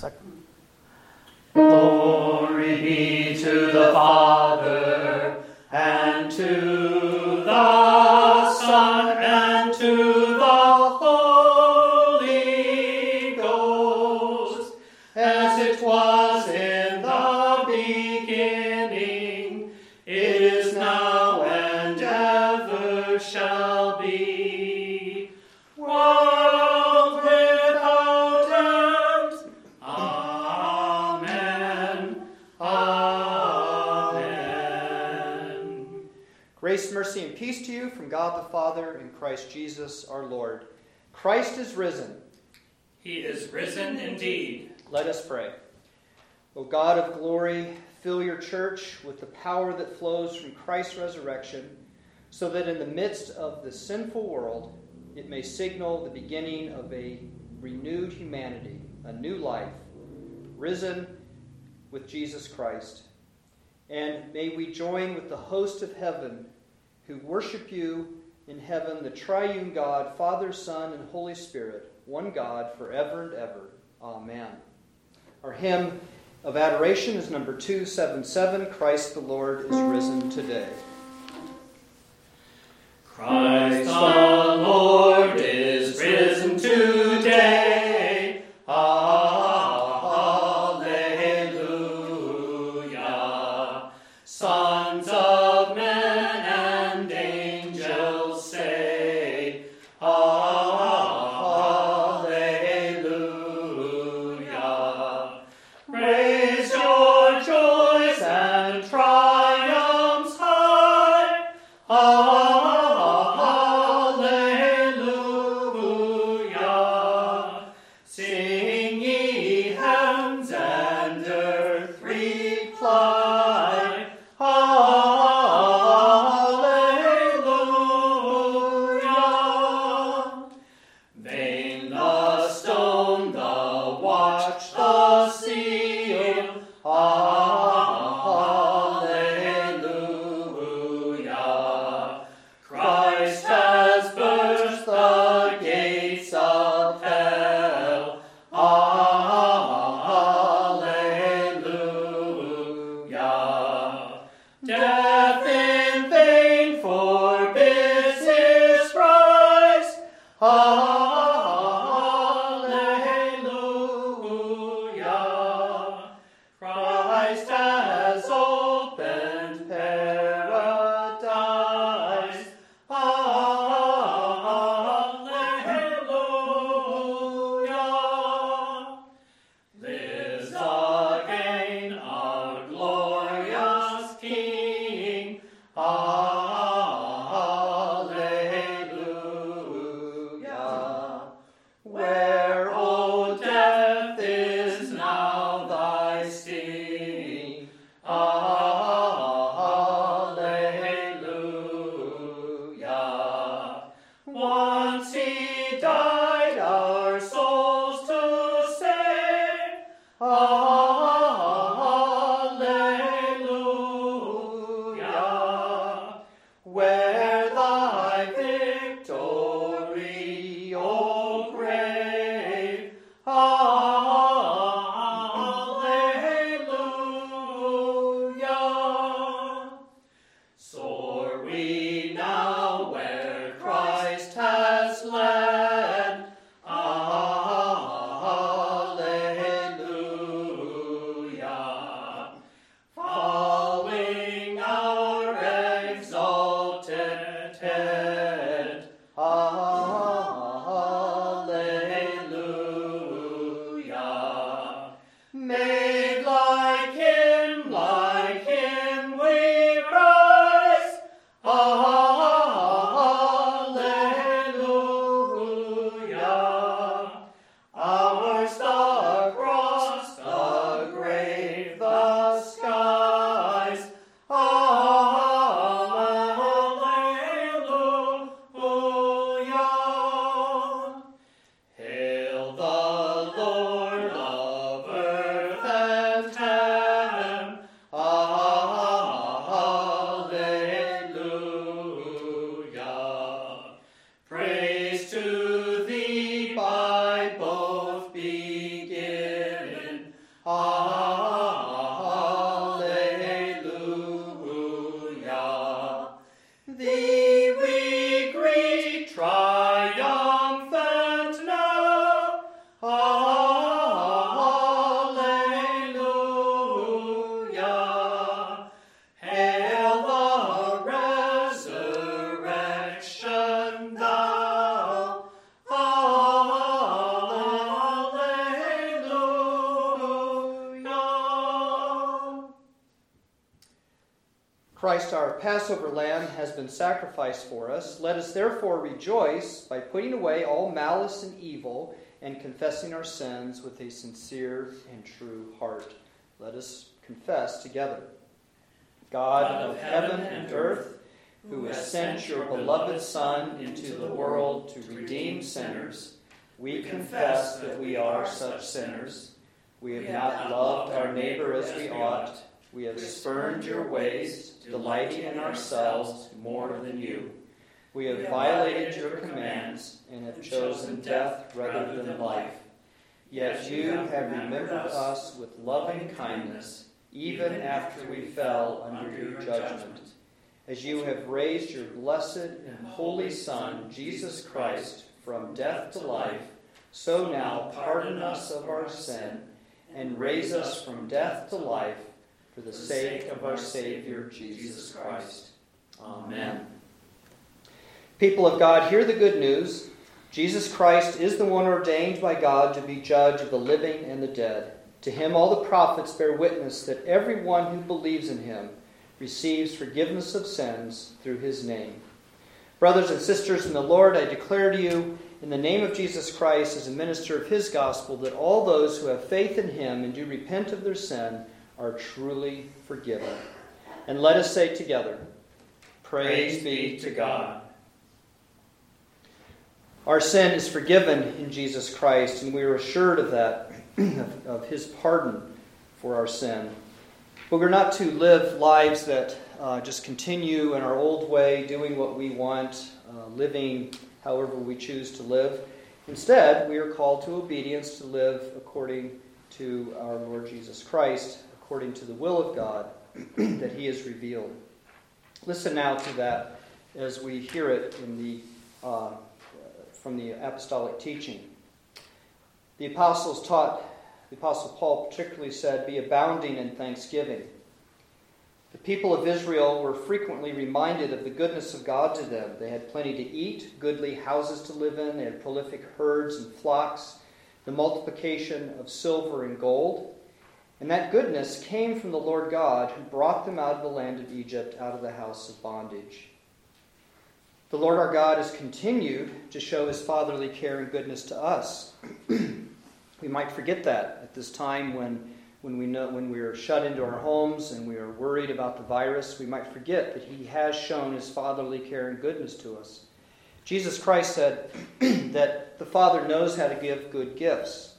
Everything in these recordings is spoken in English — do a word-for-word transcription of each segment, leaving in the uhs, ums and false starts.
Second. Glory be to the Father, and to the Son, and to the Holy Ghost, as it was in the beginning, is now, and ever shall be, world without end. Amen. Amen. Grace, mercy, and peace to you from God the Father and Christ Jesus our Lord. Christ is risen. He is risen indeed. Let us pray. O God of glory, fill your church with the power that flows from Christ's resurrection, so that in the midst of the sinful world, it may signal the beginning of a renewed humanity, a new life, risen with Jesus Christ. And may we join with the host of heaven who worship you in heaven, the triune God, Father, Son, and Holy Spirit, one God, forever and ever. Amen. Our hymn of adoration is number two seventy-seven, Christ the Lord is risen today. Christ the Lord is risen today. Alleluia. Sons of men and angels say, Alleluia. Raise your joys and triumphs high. Alleluia. Sing ye heavens and earth reply. Alleluia. Vain the stone, the watch, the seal. Alleluia. Christ has burst the gates of hell. Alleluia. Death in vain forbids his rise. Alleluia. Christ has opened paradise. Alleluia. Lives again our glorious King. Alleluia. Where, O death, is now thy sting? Alleluia. Once he died our souls to save. Alleluia. Where thy victory, O grave? Alleluia. Soar we now where Christ has led. Alleluia. Alleluia. Thee we greet triumphant now. Alleluia. Hail the resurrection thou. Alleluia. Christ, our Passover lamb, has been sacrificed for us. Let us therefore rejoice by putting away all malice and evil and confessing our sins with a sincere and true heart. Let us confess together. God of heaven and earth, who has sent your beloved Son into the world to redeem sinners, we confess that we are such sinners. We have not loved our neighbor as we ought. We have spurned your ways, delighting in ourselves more than you. We have violated your commands and have chosen death rather than life. Yet you have remembered us with loving kindness, even after we fell under your judgment. As you have raised your blessed and holy Son, Jesus Christ, from death to life, so now pardon us of our sin and raise us from death to life for the sake of our Savior, Jesus Christ. Amen. People of God, hear the good news. Jesus Christ is the one ordained by God to be judge of the living and the dead. To him all the prophets bear witness that everyone who believes in him receives forgiveness of sins through his name. Brothers and sisters in the Lord, I declare to you, in the name of Jesus Christ, as a minister of his gospel, that all those who have faith in him and do repent of their sin are truly forgiven. And let us say together, Praise be to God. Our sin is forgiven in Jesus Christ, and we are assured of that, of, of his pardon for our sin. But we're not to live lives that uh, just continue in our old way, doing what we want, uh, living however we choose to live. Instead, we are called to obedience to live according to our Lord Jesus Christ, according to the will of God that he has revealed. Listen now to that as we hear it in the uh, from the apostolic teaching. The apostles taught, the apostle Paul particularly said, be abounding in thanksgiving. The people of Israel were frequently reminded of the goodness of God to them. They had plenty to eat, goodly houses to live in, they had prolific herds and flocks, the multiplication of silver and gold. And that goodness came from the Lord God, who brought them out of the land of Egypt, out of the house of bondage. The Lord our God has continued to show his fatherly care and goodness to us. We might forget that at this time when, when we know when we are shut into our homes and we are worried about the virus. We might forget that he has shown his fatherly care and goodness to us. Jesus Christ said that the Father knows how to give good gifts.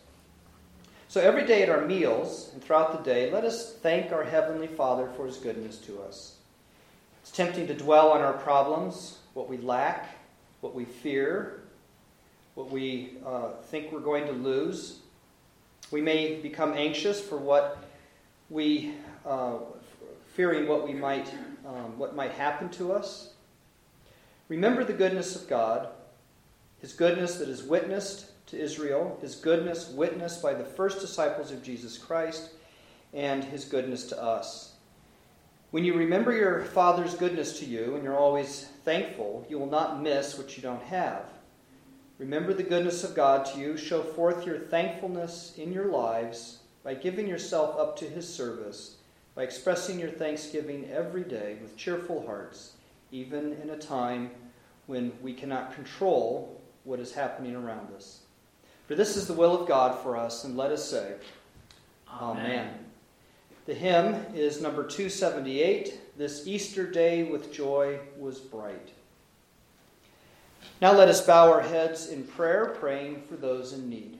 So every day at our meals and throughout the day, let us thank our Heavenly Father for his goodness to us. It's tempting to dwell on our problems, what we lack, what we fear, what we uh, think we're going to lose. We may become anxious for what we, uh, fearing what we might, um, what might happen to us. Remember the goodness of God, his goodness that is witnessed to Israel, his goodness witnessed by the first disciples of Jesus Christ, and his goodness to us. When you remember your Father's goodness to you, and you're always thankful, you will not miss what you don't have. Remember the goodness of God to you. Show forth your thankfulness in your lives by giving yourself up to his service, by expressing your thanksgiving every day with cheerful hearts, even in a time when we cannot control what is happening around us. For this is the will of God for us, and let us say, Amen. Amen. The hymn is number two seventy-eight, This Easter Day with Joy Was Bright. Now let us bow our heads in prayer, praying for those in need.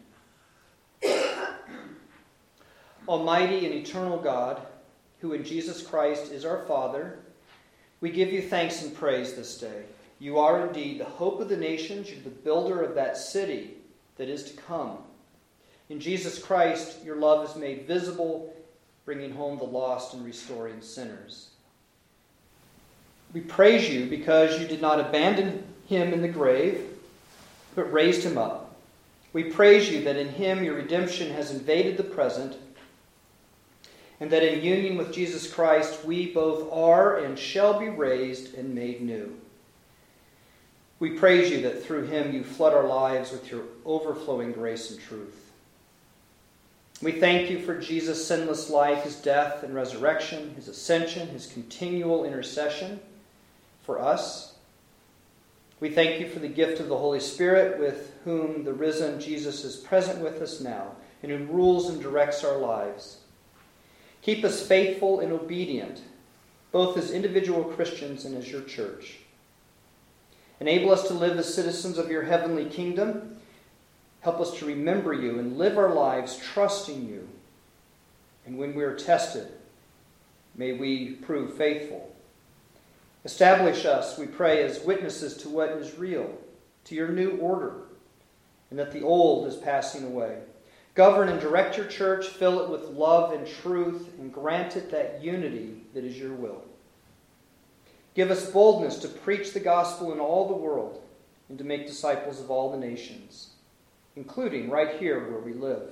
Almighty and eternal God, who in Jesus Christ is our Father, we give you thanks and praise this day. You are indeed the hope of the nations. You're the builder of that city that is to come. In Jesus Christ, your love is made visible, bringing home the lost and restoring sinners. We praise you because you did not abandon him in the grave, but raised him up. We praise you that in him your redemption has invaded the present, and that in union with Jesus Christ we both are and shall be raised and made new. We praise you that through him you flood our lives with your overflowing grace and truth. We thank you for Jesus' sinless life, his death and resurrection, his ascension, his continual intercession for us. We thank you for the gift of the Holy Spirit, with whom the risen Jesus is present with us now, and who rules and directs our lives. Keep us faithful and obedient, both as individual Christians and as your church. Enable us to live as citizens of your heavenly kingdom. Help us to remember you and live our lives trusting you. And when we are tested, may we prove faithful. Establish us, we pray, as witnesses to what is real, to your new order, and that the old is passing away. Govern and direct your church, fill it with love and truth, and grant it that unity that is your will. Give us boldness to preach the gospel in all the world and to make disciples of all the nations, including right here where we live.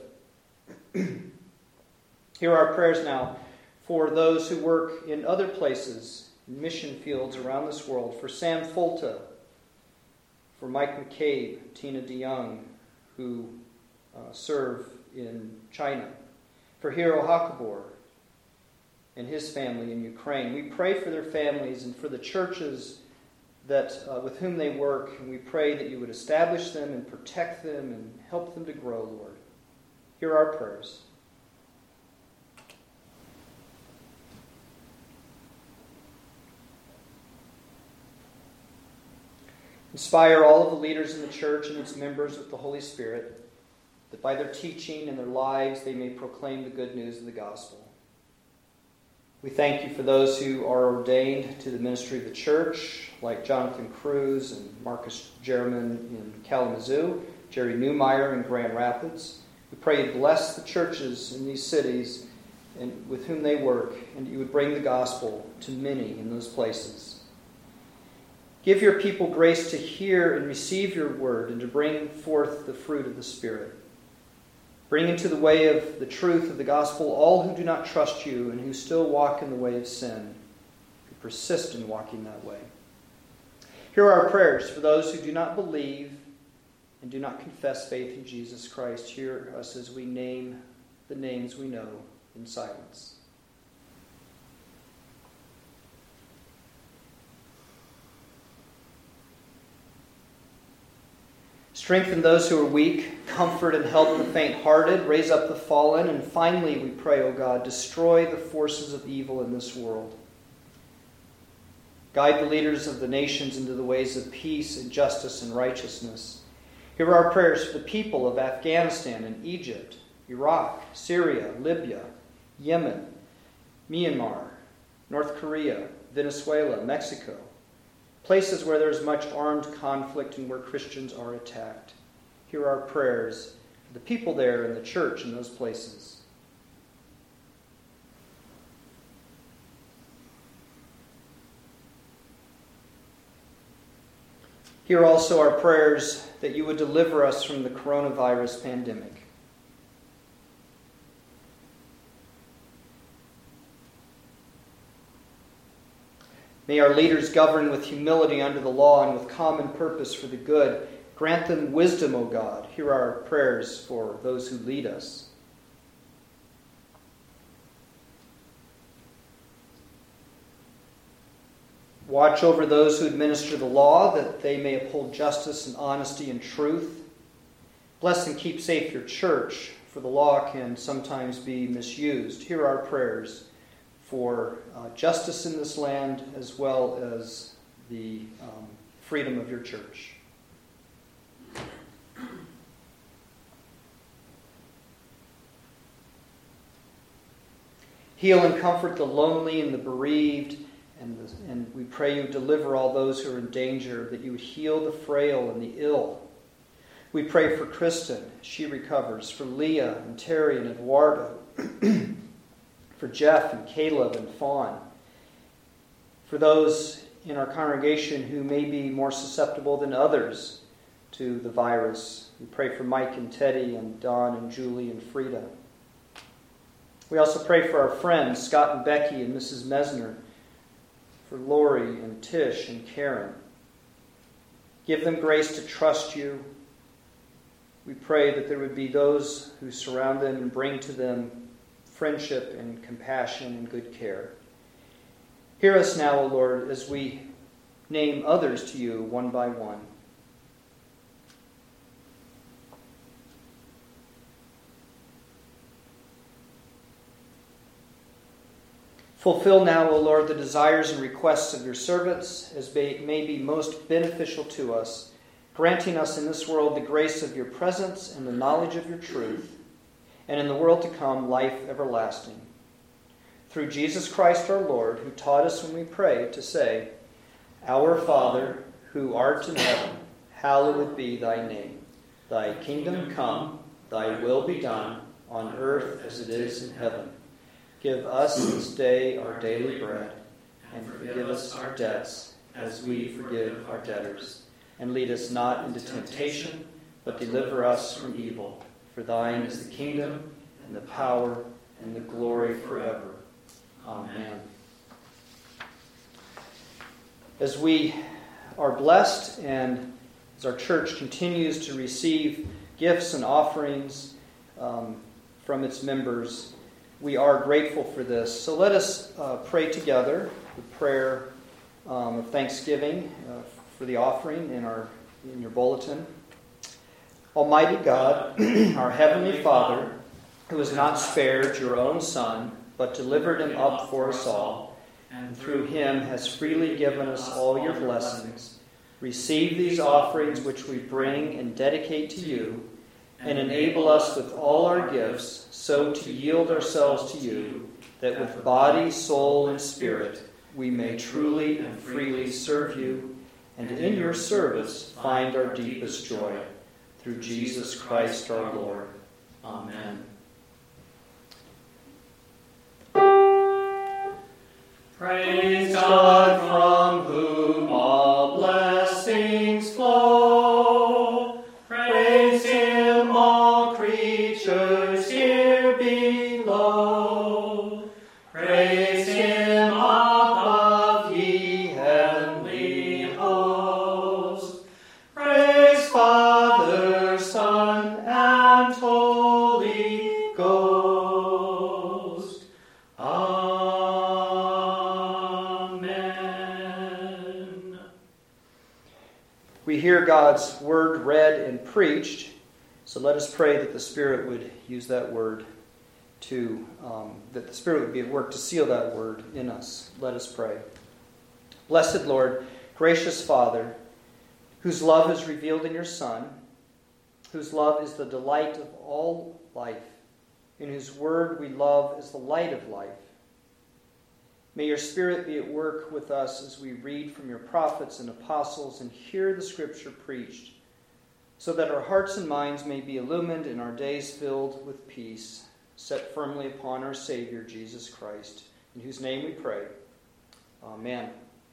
Hear our prayers now for those who work in other places, in mission fields around this world, for Sam Folta, for Mike McCabe, Tina DeYoung, who uh, serve in China, for Hiro Hakabor and his family in Ukraine. We pray for their families and for the churches that uh, with whom they work, and we pray that you would establish them and protect them and help them to grow, Lord. Hear our prayers. Inspire all of the leaders in the church and its members with the Holy Spirit, that by their teaching and their lives they may proclaim the good news of the gospel. We thank you for those who are ordained to the ministry of the church, like Jonathan Cruz and Marcus Jerriman in Kalamazoo, Jerry Newmeyer in Grand Rapids. We pray you bless the churches in these cities and with whom they work, and you would bring the gospel to many in those places. Give your people grace to hear and receive your word and to bring forth the fruit of the Spirit. Bring into the way of the truth of the gospel all who do not trust you and who still walk in the way of sin, who persist in walking that way. Hear our prayers for those who do not believe and do not confess faith in Jesus Christ. Hear us as we name the names we know in silence. Strengthen those who are weak, comfort and help the faint-hearted, raise up the fallen, and finally, we pray, O God, destroy the forces of evil in this world. Guide the leaders of the nations into the ways of peace and justice and righteousness. Hear our prayers for the people of Afghanistan and Egypt, Iraq, Syria, Libya, Yemen, Myanmar, North Korea, Venezuela, Mexico, places where there is much armed conflict and where Christians are attacked. Hear our prayers for the people there and the church in those places. Hear also our prayers that you would deliver us from the coronavirus pandemic. May our leaders govern with humility under the law and with common purpose for the good. Grant them wisdom, O God. Hear our prayers for those who lead us. Watch over those who administer the law, that they may uphold justice and honesty and truth. Bless and keep safe your church, for the law can sometimes be misused. Hear our prayers for uh, justice in this land, as well as the um, freedom of your church. Heal and comfort the lonely and the bereaved, and, the, and we pray you deliver all those who are in danger, that you would heal the frail and the ill. We pray for Kristen as she recovers, for Leah and Terry and Eduardo, for Jeff and Caleb and Fawn, for those in our congregation who may be more susceptible than others to the virus. We pray for Mike and Teddy and Don and Julie and Frida. We also pray for our friends, Scott and Becky and Missus Mesner, for Lori and Tish and Karen. Give them grace to trust you. We pray that there would be those who surround them and bring to them friendship and compassion and good care. Hear us now, O Lord, as we name others to you one by one. Fulfill now, O Lord, the desires and requests of your servants as may be most beneficial to us, granting us in this world the grace of your presence and the knowledge of your truth, and in the world to come life everlasting. Through Jesus Christ our Lord, who taught us when we pray to say, Our Father, who art in heaven, hallowed be thy name. Thy kingdom come, thy will be done, on earth as it is in heaven. Give us this day our daily bread, and forgive us our debts, as we forgive our debtors. And lead us not into temptation, but deliver us from evil. For thine is the kingdom, and the power, and the glory forever. Amen. As we are blessed, and as our church continues to receive gifts and offerings um, from its members, we are grateful for this. So let us uh, pray together the prayer um, of thanksgiving uh, for the offering in our in your bulletin. Almighty God, our Heavenly Father, who has not spared your own Son, but delivered him up for us all, and through him has freely given us all your blessings, receive these offerings which we bring and dedicate to you, and enable us with all our gifts so to yield ourselves to you, that with body, soul, and spirit we may truly and freely serve you, and in your service find our deepest joy. Through Jesus Christ our Lord. Amen. Praise God, from whom all blessings flow. Praise him, all creatures here below. Praise him above, ye heavenly hosts. Praise Father, Son, and Holy Ghost. Amen. We hear God's word read and preached, so let us pray that the Spirit would use that word to, um, that the Spirit would be at work to seal that word in us. Let us pray. Blessed Lord, gracious Father, whose love is revealed in your Son, whose love is the delight of all life, in whose word we love as the light of life. May your Spirit be at work with us as we read from your prophets and apostles and hear the Scripture preached, so that our hearts and minds may be illumined and our days filled with peace, set firmly upon our Savior, Jesus Christ, in whose name we pray. Amen.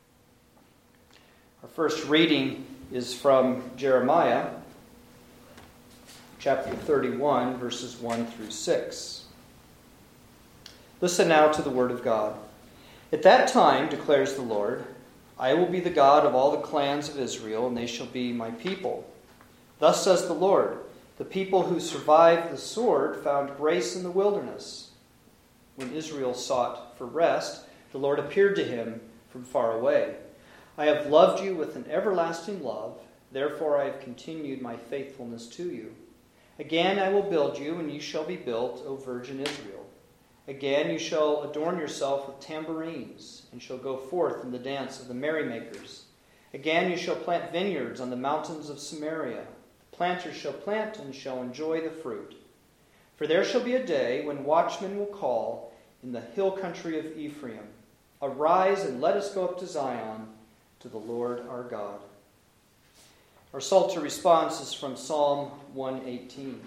Our first reading is from Jeremiah, chapter thirty-one, verses one through six. Listen now to the word of God. At that time, declares the Lord, I will be the God of all the clans of Israel, and they shall be my people. Thus says the Lord, the people who survived the sword found grace in the wilderness. When Israel sought for rest, the Lord appeared to him from far away. I have loved you with an everlasting love, therefore I have continued my faithfulness to you. Again I will build you, and you shall be built, O virgin Israel. Again you shall adorn yourself with tambourines, and shall go forth in the dance of the merrymakers. Again you shall plant vineyards on the mountains of Samaria. The planters shall plant and shall enjoy the fruit. For there shall be a day when watchmen will call in the hill country of Ephraim, Arise and let us go up to Zion, to the Lord our God. Our Psalter response is from Psalm one eighteen.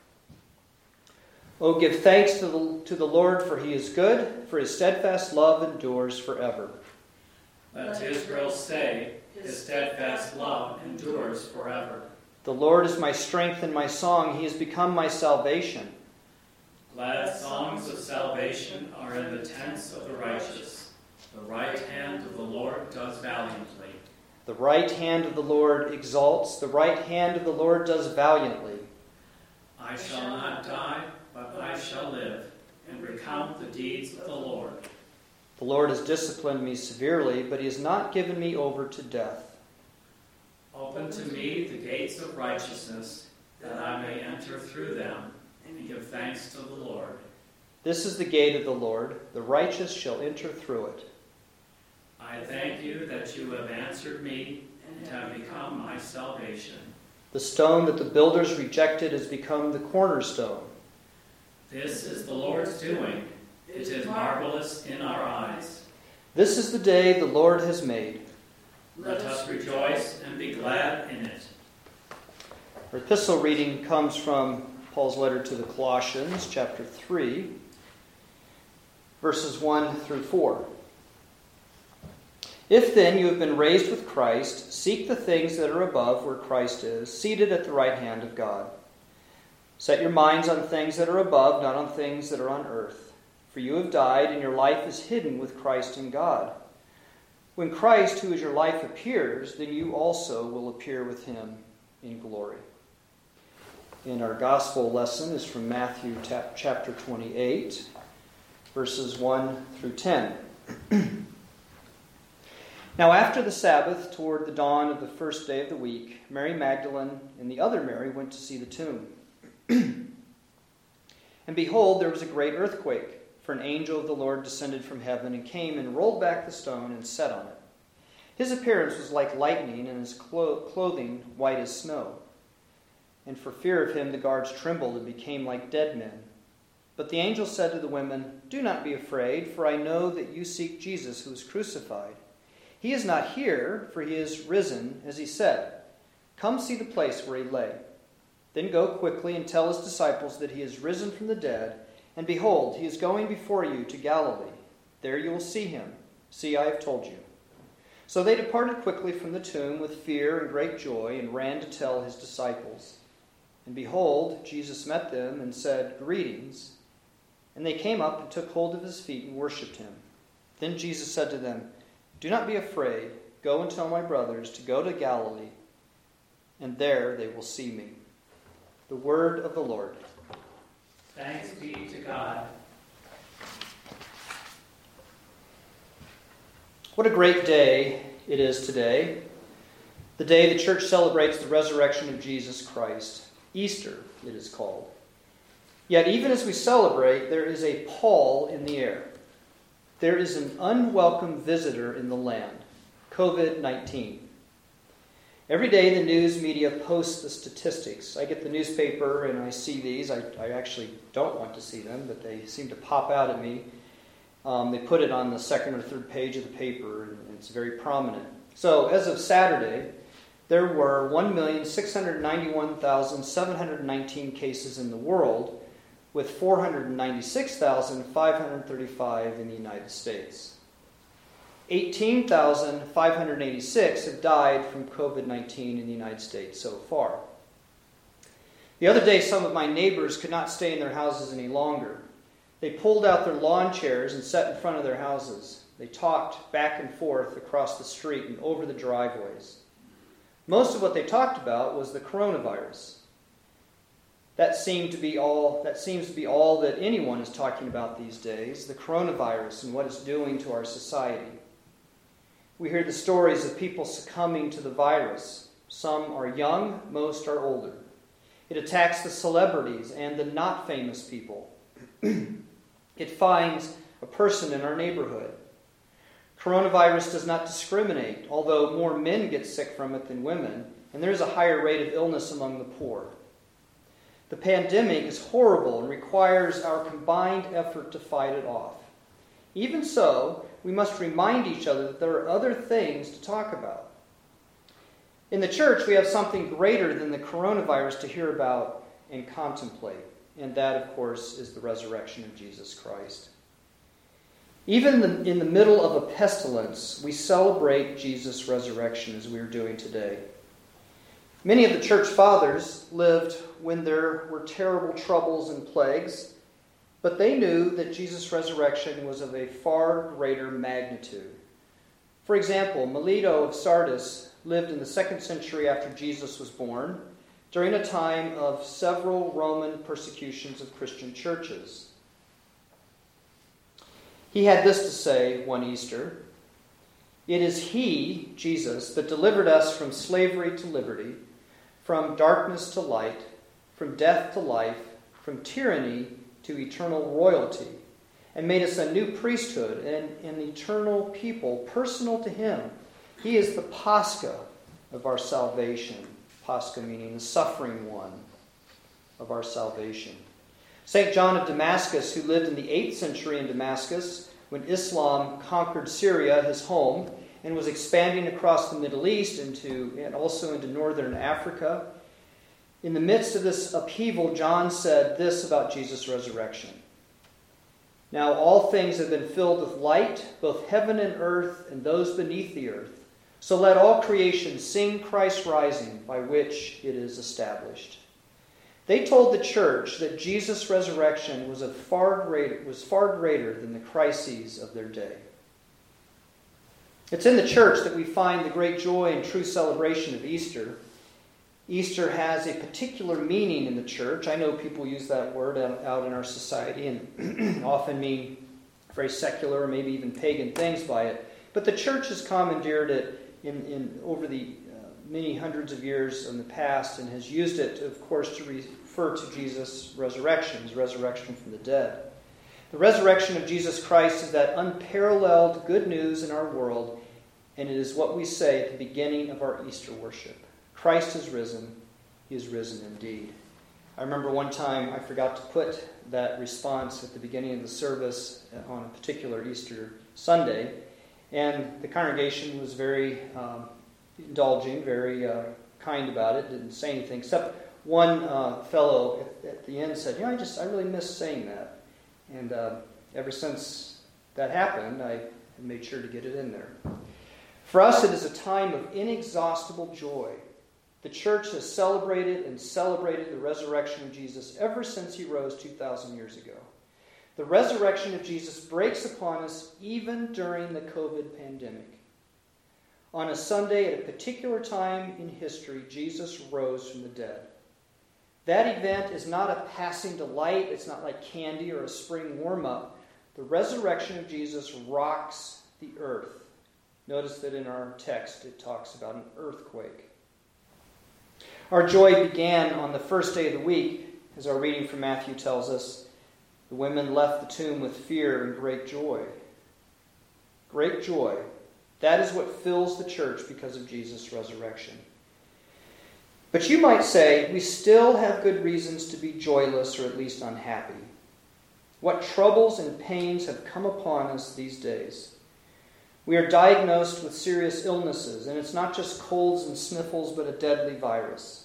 Oh, give thanks to the, to the Lord, for he is good, for his steadfast love endures forever. Let Israel say, his steadfast love endures forever. The Lord is my strength and my song. He has become my salvation. Glad songs of salvation are in the tents of the righteous. The right hand of the Lord does valiantly. The right hand of the Lord exalts. The right hand of the Lord does valiantly. I shall not die, but I shall live, and recount the deeds of the Lord. The Lord has disciplined me severely, but he has not given me over to death. Open to me the gates of righteousness, that I may enter through them, and give thanks to the Lord. This is the gate of the Lord. The righteous shall enter through it. I thank you that you have answered me and have become my salvation. The stone that the builders rejected has become the cornerstone. This is the Lord's doing. It is marvelous in our eyes. This is the day the Lord has made. Let us rejoice and be glad in it. Our epistle reading comes from Paul's letter to the Colossians, chapter three, verses one through four. If then you have been raised with Christ, seek the things that are above where Christ is, seated at the right hand of God. Set your minds on things that are above, not on things that are on earth. For you have died, and your life is hidden with Christ in God. When Christ, who is your life, appears, then you also will appear with him in glory. And our gospel lesson is from Matthew chapter twenty-eight, verses one through ten. Now after the Sabbath, toward the dawn of the first day of the week, Mary Magdalene and the other Mary went to see the tomb. And behold, there was a great earthquake, for an angel of the Lord descended from heaven and came and rolled back the stone and sat on it. His appearance was like lightning, and his clo- clothing white as snow. And for fear of him the guards trembled and became like dead men. But the angel said to the women, "Do not be afraid, for I know that you seek Jesus who was crucified. He is not here, for he is risen, as he said. Come see the place where he lay. Then go quickly and tell his disciples that he is risen from the dead, and behold, he is going before you to Galilee. There you will see him. See, I have told you." So they departed quickly from the tomb with fear and great joy, and ran to tell his disciples. And behold, Jesus met them and said, "Greetings." And they came up and took hold of his feet and worshipped him. Then Jesus said to them, "Do not be afraid. Go and tell my brothers to go to Galilee, and there they will see me." The word of the Lord. Thanks be to God. What a great day it is today. The day the church celebrates the resurrection of Jesus Christ. Easter, it is called. Yet even as we celebrate, there is a pall in the air. There is an unwelcome visitor in the land, covid nineteen. Every day the news media posts the statistics. I get the newspaper and I see these. I, I actually don't want to see them, but they seem to pop out at me. Um, they put it on the second or third page of the paper, and it's very prominent. So as of Saturday, there were one million six hundred ninety-one thousand seven hundred nineteen cases in the world, with four hundred ninety-six thousand five hundred thirty-five in the United States. eighteen thousand five hundred eighty-six have died from covid nineteen in the United States so far. The other day, some of my neighbors could not stay in their houses any longer. They pulled out their lawn chairs and sat in front of their houses. They talked back and forth across the street and over the driveways. Most of what they talked about was the coronavirus. That seemed to be all, that seems to be all that anyone is talking about these days, the coronavirus and what it's doing to our society. We hear the stories of people succumbing to the virus. Some are young, most are older. It attacks the celebrities and the not famous people. It finds a person in our neighborhood. Coronavirus does not discriminate, although more men get sick from it than women, and there is a higher rate of illness among the poor. The pandemic is horrible and requires our combined effort to fight it off. Even so, we must remind each other that there are other things to talk about. In the church, we have something greater than the coronavirus to hear about and contemplate. And that, of course, is the resurrection of Jesus Christ. Even in the, in the middle of a pestilence, we celebrate Jesus' resurrection as we are doing today. Many of the church fathers lived when there were terrible troubles and plagues, but they knew that Jesus' resurrection was of a far greater magnitude. For example, Melito of Sardis lived in the second century after Jesus was born, during a time of several Roman persecutions of Christian churches. He had this to say one Easter: "It is He, Jesus, that delivered us from slavery to liberty, from darkness to light, from death to life, from tyranny to eternal royalty, and made us a new priesthood and an eternal people, personal to Him. He is the Pascha of our salvation." Pascha meaning the suffering one of our salvation. Saint John of Damascus, who lived in the eighth century in Damascus, when Islam conquered Syria, his home, and was expanding across the Middle East into, and also into northern Africa. In the midst of this upheaval, John said this about Jesus' resurrection: "Now all things have been filled with light, both heaven and earth, and those beneath the earth. So let all creation sing Christ rising, by which it is established." They told the church that Jesus' resurrection was, a far greater, was far greater than the crises of their day. It's in the church that we find the great joy and true celebration of Easter. Easter has a particular meaning in the church. I know people use that word out in our society and often mean very secular or maybe even pagan things by it. But the church has commandeered it in, in over the uh, many hundreds of years in the past and has used it, to, of course, to refer to Jesus' resurrection, his resurrection from the dead. The resurrection of Jesus Christ is that unparalleled good news in our world, and it is what we say at the beginning of our Easter worship. Christ is risen. He is risen indeed. I remember one time I forgot to put that response at the beginning of the service on a particular Easter Sunday, and the congregation was very um, indulging, very uh, kind about it, didn't say anything, except one uh, fellow at, at the end said, "You know, I just, I really miss saying that." And uh, ever since that happened, I made sure to get it in there. For us, it is a time of inexhaustible joy. The church has celebrated and celebrated the resurrection of Jesus ever since he rose two thousand years ago. The resurrection of Jesus breaks upon us even during the COVID pandemic. On a Sunday at a particular time in history, Jesus rose from the dead. That event is not a passing delight. It's not like candy or a spring warm-up. The resurrection of Jesus rocks the earth. Notice that in our text it talks about an earthquake. Our joy began on the first day of the week, as our reading from Matthew tells us. The women left the tomb with fear and great joy. Great joy. That is what fills the church because of Jesus' resurrection. But you might say, we still have good reasons to be joyless or at least unhappy. What troubles and pains have come upon us these days? We are diagnosed with serious illnesses, and it's not just colds and sniffles, but a deadly virus.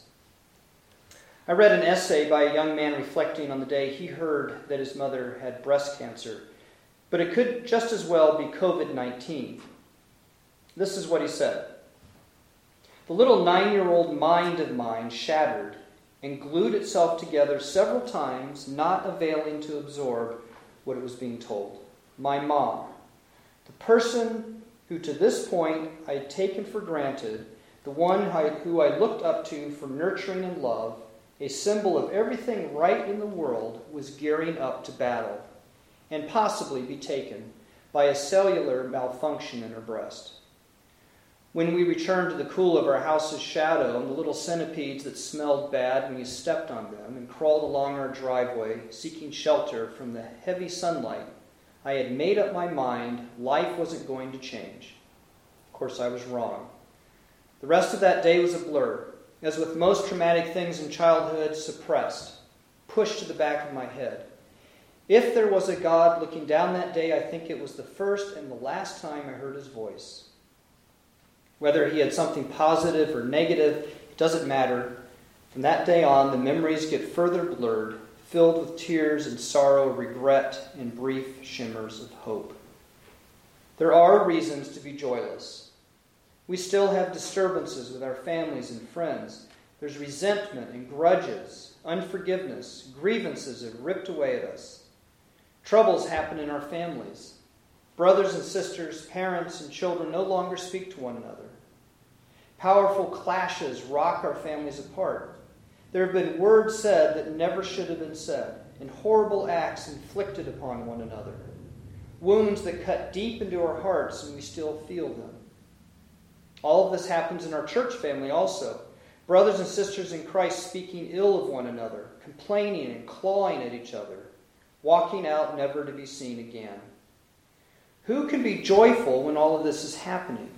I read an essay by a young man reflecting on the day he heard that his mother had breast cancer, but it could just as well be covid nineteen. This is what he said. "The little nine-year-old mind of mine shattered and glued itself together several times, not availing to absorb what it was being told. My mom, the person who to this point I had taken for granted, the one who I looked up to for nurturing and love, a symbol of everything right in the world, was gearing up to battle and possibly be taken by a cellular malfunction in her breast. When we returned to the cool of our house's shadow and the little centipedes that smelled bad when you stepped on them and crawled along our driveway seeking shelter from the heavy sunlight, I had made up my mind life wasn't going to change. Of course, I was wrong. The rest of that day was a blur, as with most traumatic things in childhood, suppressed, pushed to the back of my head. If there was a God looking down that day, I think it was the first and the last time I heard his voice. Whether he had something positive or negative, it doesn't matter. From that day on, the memories get further blurred, filled with tears and sorrow, regret, and brief shimmers of hope. There are reasons to be joyless. We still have disturbances with our families and friends. There's resentment and grudges, unforgiveness, grievances have ripped away at us. Troubles happen in our families. Brothers and sisters, parents and children no longer speak to one another. Powerful clashes rock our families apart. There have been words said that never should have been said, and horrible acts inflicted upon one another. Wounds that cut deep into our hearts and we still feel them. All of this happens in our church family also. Brothers and sisters in Christ speaking ill of one another, complaining and clawing at each other, walking out never to be seen again. Who can be joyful when all of this is happening?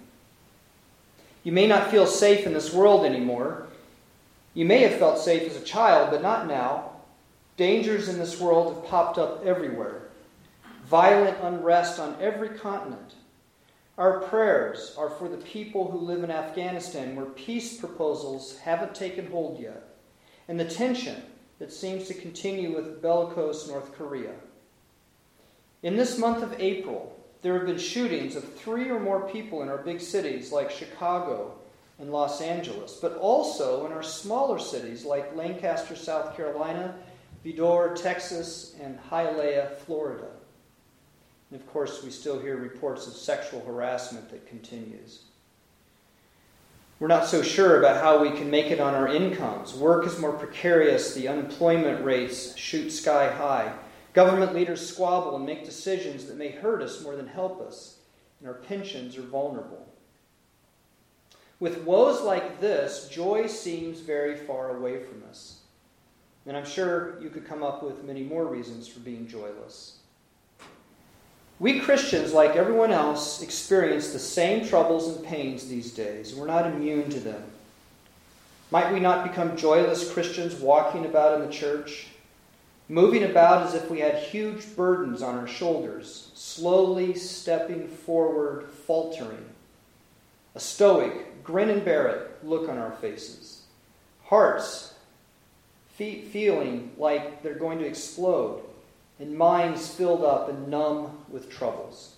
You may not feel safe in this world anymore. You may have felt safe as a child, but not now. Dangers in this world have popped up everywhere. Violent unrest on every continent. Our prayers are for the people who live in Afghanistan, where peace proposals haven't taken hold yet, and the tension that seems to continue with bellicose North Korea. In this month of April, there have been shootings of three or more people in our big cities like Chicago and Los Angeles, but also in our smaller cities like Lancaster, South Carolina, Vidor, Texas, and Hialeah, Florida. And of course, we still hear reports of sexual harassment that continues. We're not so sure about how we can make it on our incomes. Work is more precarious. The unemployment rates shoot sky high. Government leaders squabble and make decisions that may hurt us more than help us. And our pensions are vulnerable. With woes like this, joy seems very far away from us. And I'm sure you could come up with many more reasons for being joyless. We Christians, like everyone else, experience the same troubles and pains these days. We're not immune to them. Might we not become joyless Christians walking about in the church, moving about as if we had huge burdens on our shoulders, slowly stepping forward, faltering, a stoic, grin and bear it look on our faces, hearts fe- feeling like they're going to explode, and minds filled up and numb with troubles.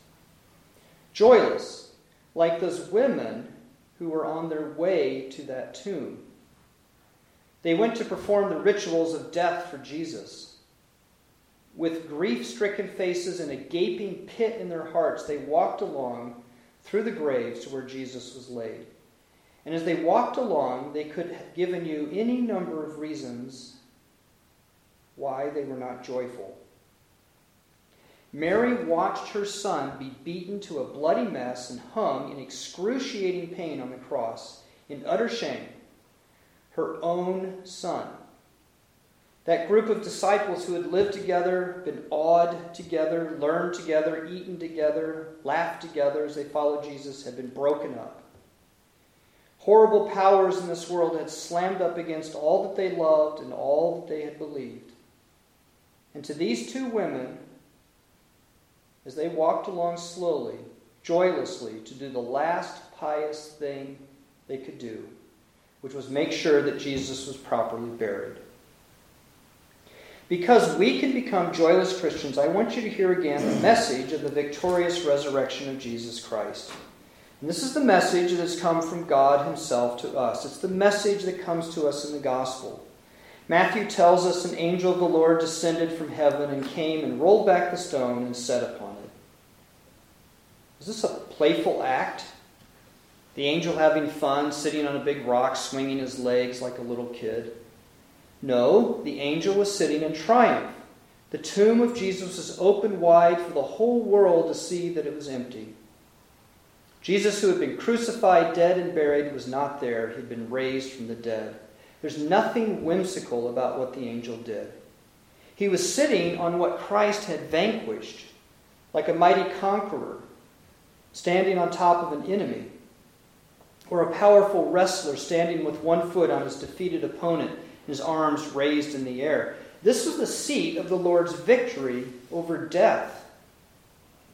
Joyless, like those women who were on their way to that tomb. They went to perform the rituals of death for Jesus. With grief-stricken faces and a gaping pit in their hearts, they walked along through the graves to where Jesus was laid. And as they walked along, they could have given you any number of reasons why they were not joyful. Mary watched her son be beaten to a bloody mess and hung in excruciating pain on the cross, in utter shame. Her own son. That group of disciples who had lived together, been awed together, learned together, eaten together, laughed together as they followed Jesus, had been broken up. Horrible powers in this world had slammed up against all that they loved and all that they had believed. And to these two women, as they walked along slowly, joylessly, to do the last pious thing they could do, which was make sure that Jesus was properly buried. Because we can become joyless Christians, I want you to hear again the message of the victorious resurrection of Jesus Christ. And this is the message that has come from God himself to us. It's the message that comes to us in the gospel. Matthew tells us an angel of the Lord descended from heaven and came and rolled back the stone and sat upon it. Is this a playful act? The angel having fun, sitting on a big rock, swinging his legs like a little kid? No, the angel was sitting in triumph. The tomb of Jesus was opened wide for the whole world to see that it was empty. Jesus, who had been crucified, dead, and buried, was not there. He had been raised from the dead. There's nothing whimsical about what the angel did. He was sitting on what Christ had vanquished, like a mighty conqueror, standing on top of an enemy, or a powerful wrestler standing with one foot on his defeated opponent, his arms raised in the air. This was the seat of the Lord's victory over death.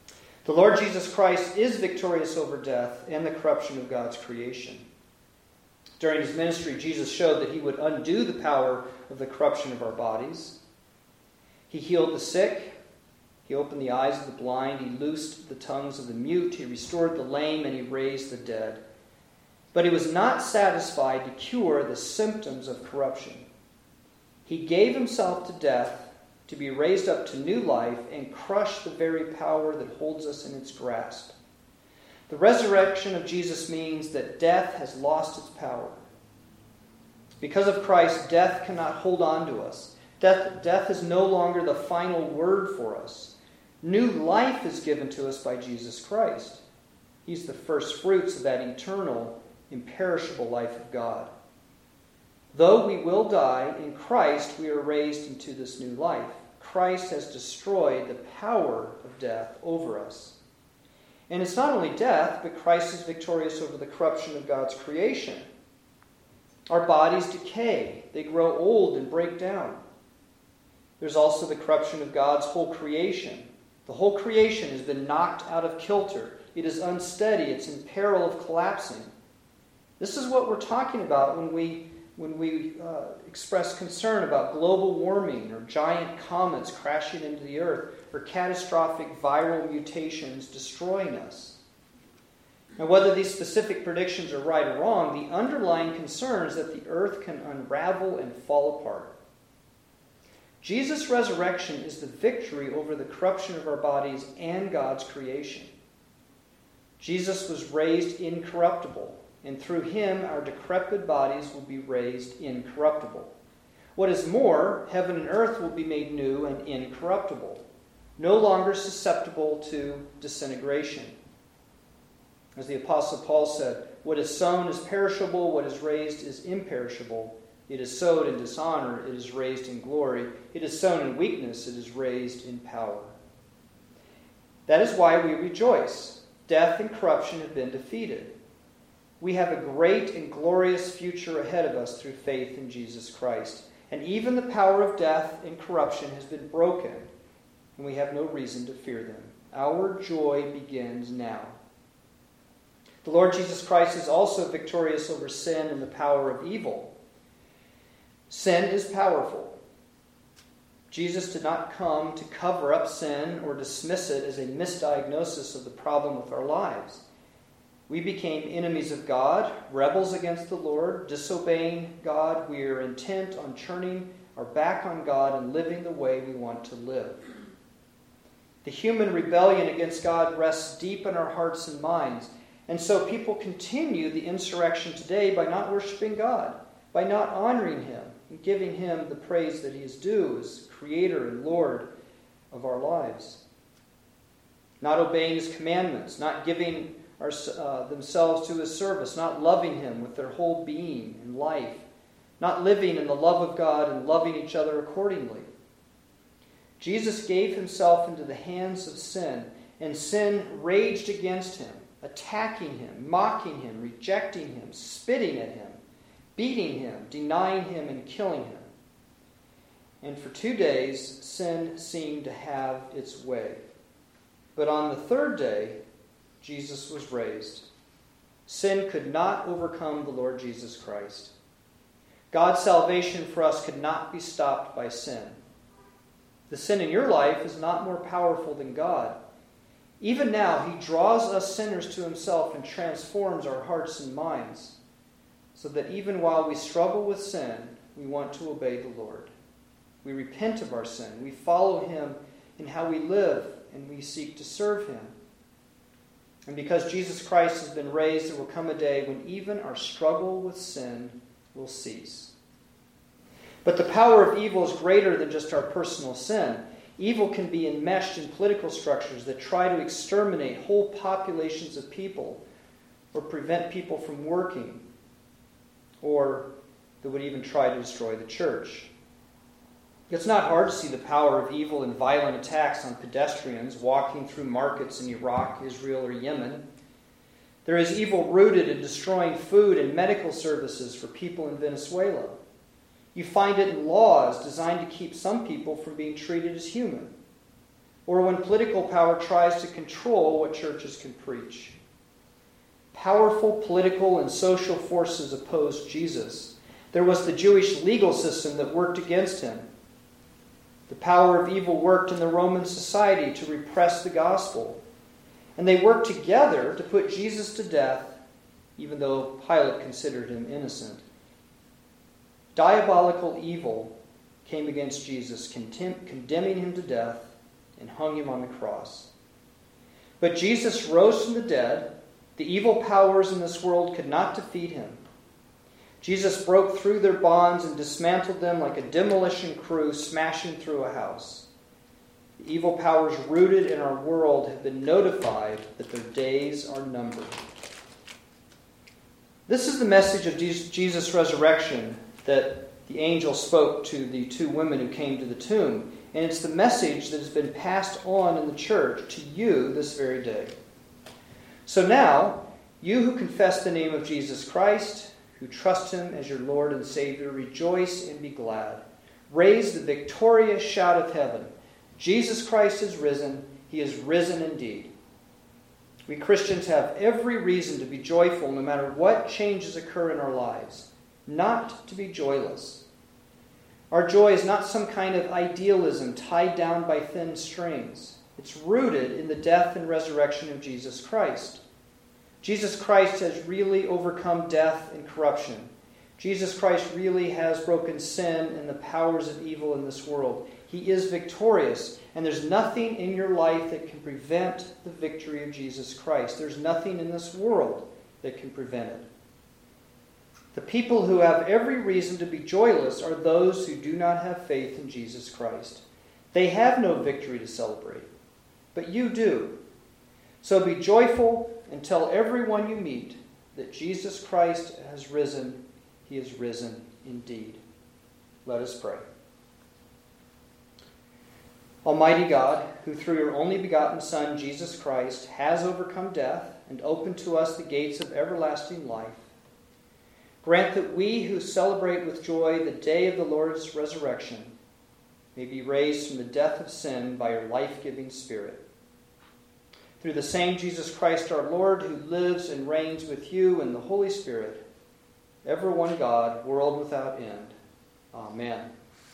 The Lord Jesus Christ is victorious over death and the corruption of God's creation. During his ministry, Jesus showed that he would undo the power of the corruption of our bodies. He healed the sick. He opened the eyes of the blind. He loosed the tongues of the mute. He restored the lame, and he raised the dead. But he was not satisfied to cure the symptoms of corruption. He gave himself to death to be raised up to new life and crush the very power that holds us in its grasp. The resurrection of Jesus means that death has lost its power. Because of Christ, death cannot hold on to us. Death, death is no longer the final word for us. New life is given to us by Jesus Christ. He's the first fruits of that eternal, imperishable life of God. Though we will die, in Christ we are raised into this new life. Christ has destroyed the power of death over us. And it's not only death, but Christ is victorious over the corruption of God's creation. Our bodies decay. They grow old and break down. There's also the corruption of God's whole creation. The whole creation has been knocked out of kilter. It is unsteady. It's in peril of collapsing. This is what we're talking about when we when we uh, express concern about global warming or giant comets crashing into the earth or catastrophic viral mutations destroying us. Now, whether these specific predictions are right or wrong, the underlying concern is that the earth can unravel and fall apart. Jesus' resurrection is the victory over the corruption of our bodies and God's creation. Jesus was raised incorruptible, and through him our decrepit bodies will be raised incorruptible. What is more, heaven and earth will be made new and incorruptible, no longer susceptible to disintegration. As the Apostle Paul said, what is sown is perishable, what is raised is imperishable. It is sowed in dishonor, it is raised in glory. It is sown in weakness, it is raised in power. That is why we rejoice. Death and corruption have been defeated. We have a great and glorious future ahead of us through faith in Jesus Christ. And even the power of death and corruption has been broken, and we have no reason to fear them. Our joy begins now. The Lord Jesus Christ is also victorious over sin and the power of evil. Sin is powerful. Jesus did not come to cover up sin or dismiss it as a misdiagnosis of the problem with our lives. We became enemies of God, rebels against the Lord, disobeying God. We are intent on turning our back on God and living the way we want to live. The human rebellion against God rests deep in our hearts and minds. And so people continue the insurrection today by not worshiping God, by not honoring him and giving him the praise that he is due as creator and Lord of our lives. Not obeying his commandments, not giving our, uh, themselves to his service, not loving him with their whole being and life, not living in the love of God and loving each other accordingly. Jesus gave himself into the hands of sin, and sin raged against him, attacking him, mocking him, rejecting him, spitting at him, beating him, denying him, and killing him. And for two days, sin seemed to have its way. But on the third day, Jesus was raised. Sin could not overcome the Lord Jesus Christ. God's salvation for us could not be stopped by sin. The sin in your life is not more powerful than God. Even now, he draws us sinners to himself and transforms our hearts and minds, so that even while we struggle with sin, we want to obey the Lord. We repent of our sin. We follow him in how we live, and we seek to serve him. And because Jesus Christ has been raised, there will come a day when even our struggle with sin will cease. But the power of evil is greater than just our personal sin. Evil can be enmeshed in political structures that try to exterminate whole populations of people, or prevent people from working, or that would even try to destroy the church. It's not hard to see the power of evil in violent attacks on pedestrians walking through markets in Iraq, Israel, or Yemen. There is evil rooted in destroying food and medical services for people in Venezuela. You find it in laws designed to keep some people from being treated as human. or when political power tries to control what churches can preach. Powerful political and social forces opposed Jesus. There was the Jewish legal system that worked against him. The power of evil worked in the Roman society to repress the gospel. And they worked together to put Jesus to death, even though Pilate considered him innocent. Diabolical evil came against Jesus, condemning him to death and hung him on the cross. But Jesus rose from the dead. The evil powers in this world could not defeat him. Jesus broke through their bonds and dismantled them like a demolition crew smashing through a house. The evil powers rooted in our world have been notified that their days are numbered. This is the message of Jesus' resurrection that the angel spoke to the two women who came to the tomb. And it's the message that has been passed on in the church to you this very day. So now, you who confess the name of Jesus Christ, who trust him as your Lord and Savior, rejoice and be glad. Raise the victorious shout of heaven. Jesus Christ is risen. He is risen indeed. We Christians have every reason to be joyful no matter what changes occur in our lives, not to be joyless. Our joy is not some kind of idealism tied down by thin strings. It's rooted in the death and resurrection of Jesus Christ. Jesus Christ has really overcome death and corruption. Jesus Christ really has broken sin and the powers of evil in this world. He is victorious, and there's nothing in your life that can prevent the victory of Jesus Christ. There's nothing in this world that can prevent it. The people who have every reason to be joyless are those who do not have faith in Jesus Christ. They have no victory to celebrate, but you do. So be joyful and tell everyone you meet that Jesus Christ has risen. He is risen indeed. Let us pray. Almighty God, who through your only begotten Son, Jesus Christ, has overcome death and opened to us the gates of everlasting life, grant that we who celebrate with joy the day of the Lord's resurrection may be raised from the death of sin by your life-giving Spirit. Through the same Jesus Christ our Lord, who lives and reigns with you in the Holy Spirit, ever one God, world without end. Amen.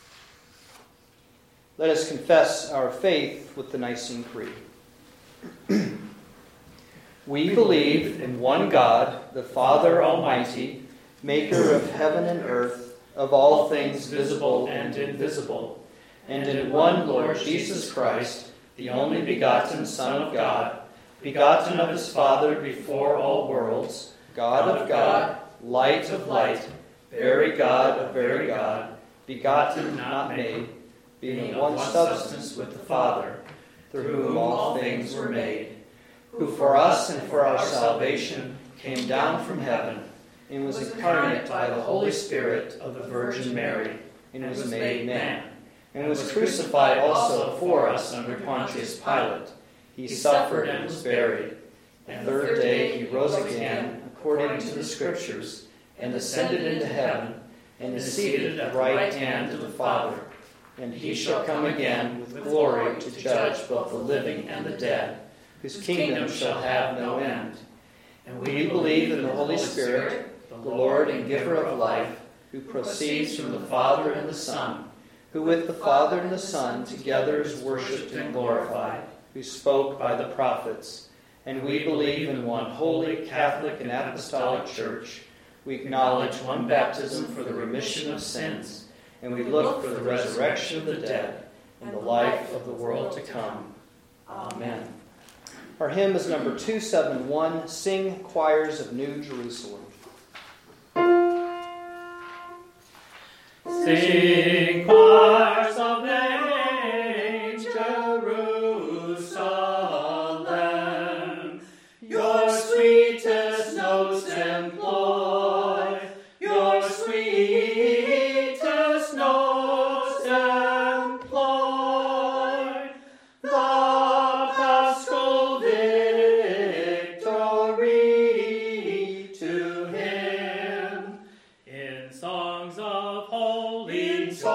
Let us confess our faith with the Nicene Creed. We believe in one God, the Father Almighty, maker of heaven and earth, of all things visible and invisible, and in one Lord Jesus Christ, the only begotten Son of God, begotten of his Father before all worlds, God of God, light of light, very God of very God, begotten, not made, being one substance with the Father, through whom all things were made, who for us and for our salvation came down from heaven, and was incarnate by the Holy Spirit of the Virgin Mary, and was made man, and was crucified also for us under Pontius Pilate. He suffered and was buried. The third day he rose again, according to the Scriptures, and ascended into heaven, and is seated at the right hand of the Father. And he shall come again with glory to judge both the living and the dead, whose kingdom shall have no end. And we believe in the Holy Spirit, the Lord and giver of life, who proceeds from the Father and the Son, who with the Father and the Son together is worshipped and glorified, who spoke by the prophets. And we believe in one holy, Catholic, and Apostolic Church. We acknowledge one baptism for the remission of sins, and we look for the resurrection of the dead and the life of the world to come. Amen. Our hymn is number two seventy-one, Sing Choirs of New Jerusalem. Sing choirs of New Jerusalem, your sweetest notes employ, your sweetest notes employ, the paschal victory to him, in songs of holy joy.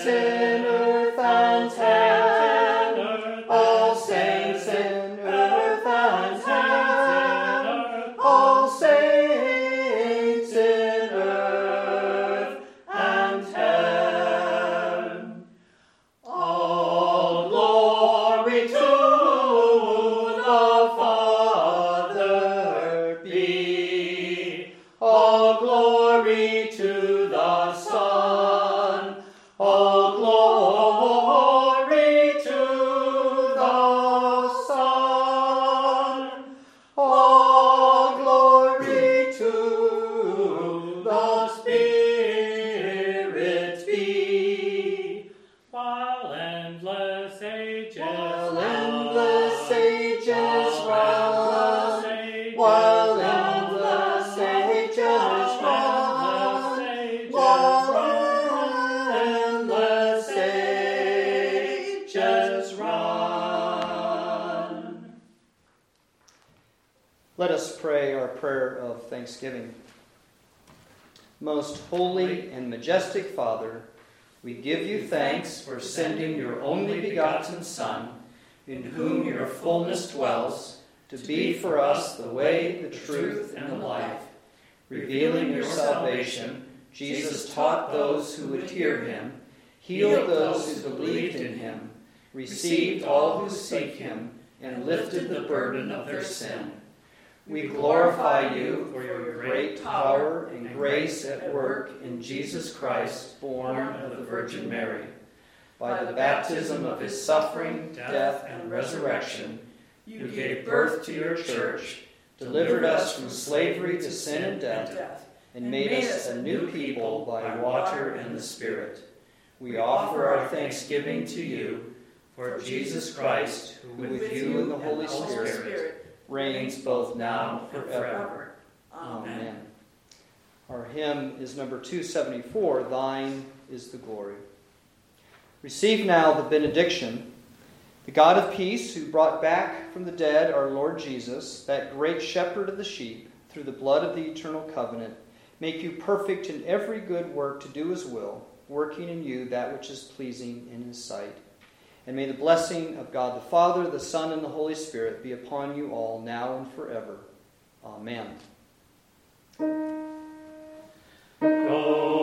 in earth and heaven, all saints in earth and heaven, all saints in earth and heaven. All glory to the Father be, all glory to the Son, all glory to the Son, all glory to the Spirit be, while endless ages while endless ages while run, endless while ages endless ages run, ages while run, endless ages run. Let us pray our prayer of thanksgiving. Most holy and majestic Father, we give you thanks for sending your only begotten Son, in whom your fullness dwells, to be for us the way, the truth, and the life. Revealing your salvation, Jesus taught those who would hear him, healed those who believed in him, received all who seek him, and lifted the burden of their sin. We glorify you for your great power and grace at work in Jesus Christ, born of the Virgin Mary. By the baptism of his suffering, death, and resurrection, you gave birth to your church, delivered us from slavery to sin and death, and made us a new people by water and the Spirit. We offer our thanksgiving to you for Jesus Christ, who with you and the Holy Spirit reigns both now and forever. Amen. Our hymn is number two seventy-four, Thine is the Glory. Receive now the benediction. The God of peace, who brought back from the dead our Lord Jesus, that great shepherd of the sheep, through the blood of the eternal covenant, make you perfect in every good work to do his will, working in you that which is pleasing in his sight. And may the blessing of God the Father, the Son, and the Holy Spirit be upon you all, now and forever. Amen. Go.